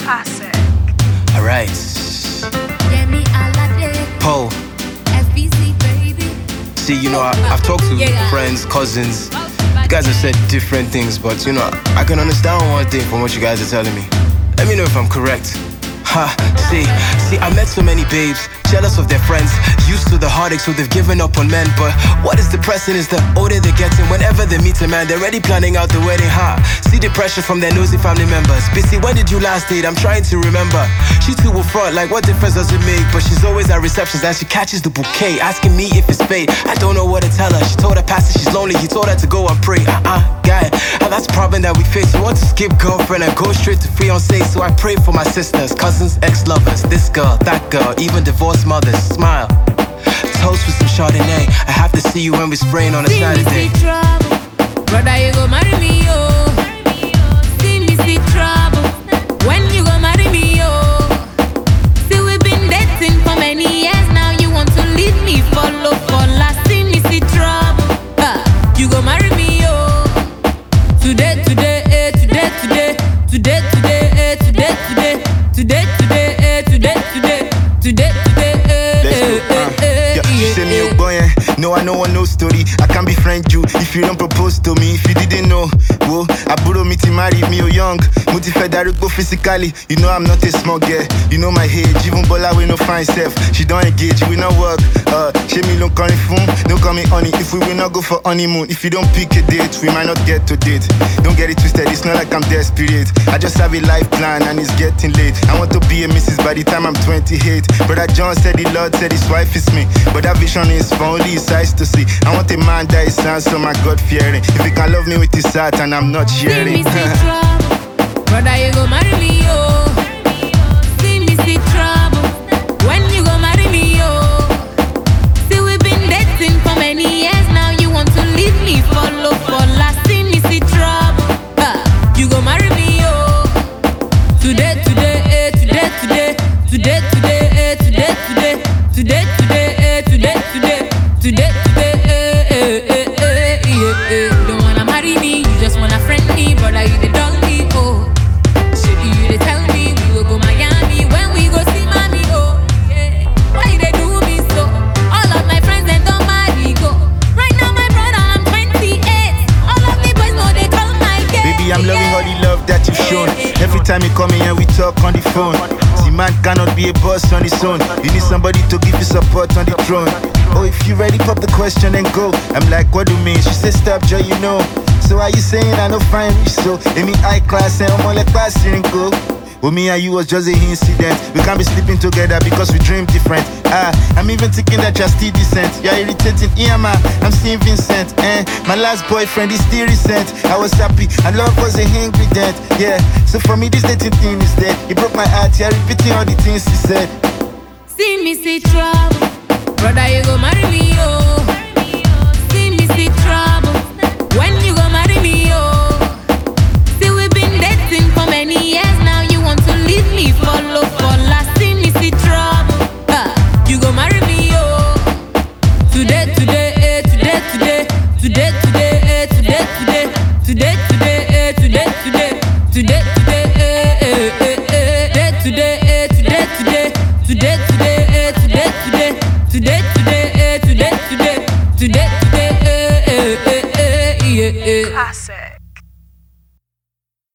Classic. Alright. Paul. See, I've talked to friends, cousins. You guys have said different things, but I can understand one thing from what you guys are telling me. Let me know if I'm correct. See, I met so many babes, jealous of their friends, used to the heartache, so they've given up on men. But what is depressing is the older they get, and whenever they meet a man, they're already planning out the wedding. See the pressure from their nosy family members. Busy, when did you last date? I'm trying to remember. She too will front, like what difference does it make? But she's always at receptions and she catches the bouquet, asking me if it's fate. I don't know what to tell her. She told her pastor she's lonely, he told her to go and pray. Guy, and that's the problem that we face. We want to skip girlfriend and go straight to fiancé. So I pray for my sisters, cousins, ex-lovers, this girl, that girl, even divorced mothers. Smile, toast with some Chardonnay. I have to see you when we spraying on a Saturday. Brother, you go marry me, oh. See me see trouble. When you go marry me, oh. See we've been dating for many years now. You want to leave me, follow for last. See me see trouble. You go marry me, oh. Today, today, today, today, today, today, today, today, today, today, today, today, today, today. She say me a boy, no, I know one no story. I can't befriend you if you don't propose to me. If you didn't know, whoa, I borrow me to marry me young. Multi go physically, you know I'm not a small girl. You know my age, even Bola we no find self. She don't engage, we not work. She me don't call me phone, don't call me honey. If we will not go for honeymoon, if you don't pick a date, we might not get to date. Don't get it twisted, it's not like I'm desperate. I just have a life plan and it's getting late. I want to be a Mrs. by the time I'm 28. Brother John said the Lord said his wife is me, but that vision is for only his eyes to see. I want a man that is handsome and God-fearing. If he can love me with his heart and I'm not sharing. See me see trouble. Brother, you go marry me, oh. See me see trouble. When you go marry me, oh. See we've been dating for many years now. You want to leave me, follow for last. See me see trouble. You go marry me, oh. Today, today, today, today, today, today, today, today, today, today, today, today, today, today, yeah. Don't wanna marry me, you just wanna friend me, brother. You the dog me, oh. Shit, you they tell me we will go Miami when we go see mommy, oh. Yeah. Why they do me so? All of my friends they don't marry, go. Right now my brother I'm 28. All of the boys know they call my game. Baby, I'm loving all the love that you've shown. Every time you come in and we talk on the phone. See, man cannot be a boss on his own. You need somebody to give you support on the throne. Oh, if you ready, pop the question and go. I'm like, what do you mean? She said, stop, Joe, you know. So are you saying I don't find rich? So, in me high class and I'm all like class and go. Oh, me and you was just a incident. We can't be sleeping together because we dream different. I'm even thinking that you're still decent. You're irritating, Iama, I'm still Vincent. My last boyfriend is still recent. I was happy and love was a ingredient. Yeah, so for me this dating thing is dead. It broke my heart, yeah, repeating all the things he said. See me see trouble. Brother, you go marry me, oh.